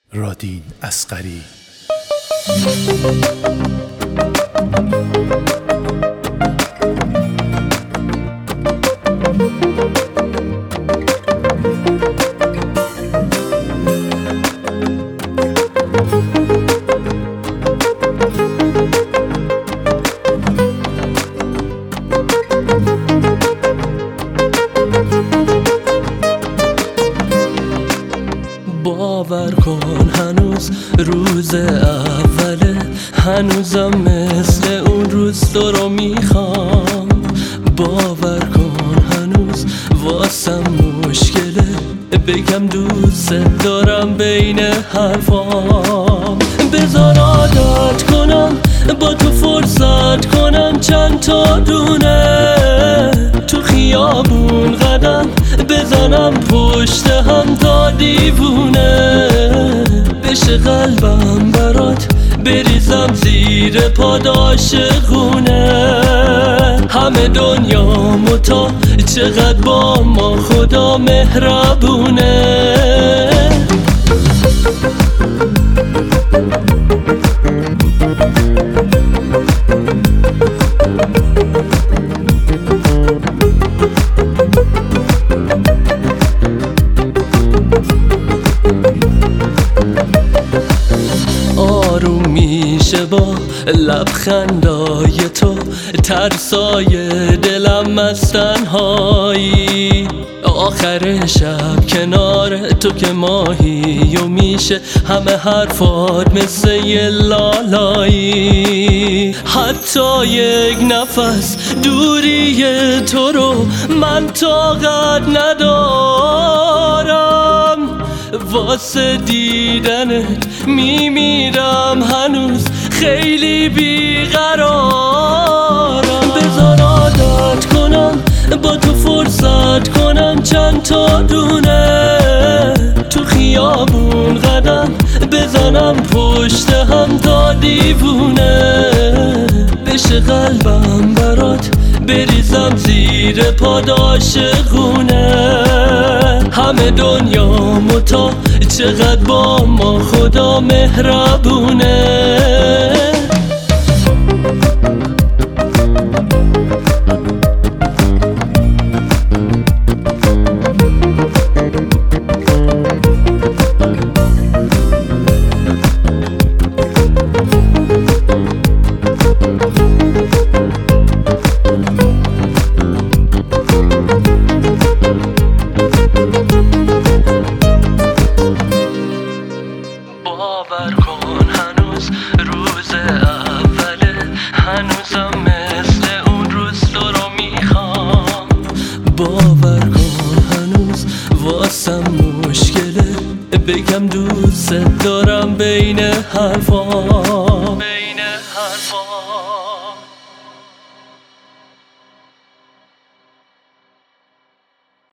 رادین اصغری. باور کن هنوز روز اوله، هنوزم مثل اون روز تو رو میخوام. باور کن هنوز واسم مشکله بگم دوست دارم بین حرفام. بذار عادت کنم با تو فرصت کنم چند تا دونه، تو خیابون قدم بزنم پشت هم تا دیوونه، بشه قلبم برات بریزم زیر پاداش خونه. همه دنیا متا چقدر با ما خدا مهربونه. آروم میشه با لبخندای تو، ترسای دلم از تنهایی. آخر شب کنار تو که ماهی و میشه همه حرفات مثل یه لالایی. حتی یک نفس دوری تو رو من طاقت ندارم، واسه دیدنت میمیرم هنوز خیلی بیقرارم. بذار عادت کنم با تو فرصت کنم چند تا دونه، تو خیابون قدم بزنم پشت هم تا دیوونه، بشه قلبم برات بریزم زیر پاداش خونه. همه دنیا متا چقدر با ما خدا مهربونه. باور کن هنوز روز اوله، هنوزم مثل اون روز تو رو میخوام. باور کن هنوز واسم مشکله بگم دوست دارم بین حرفام.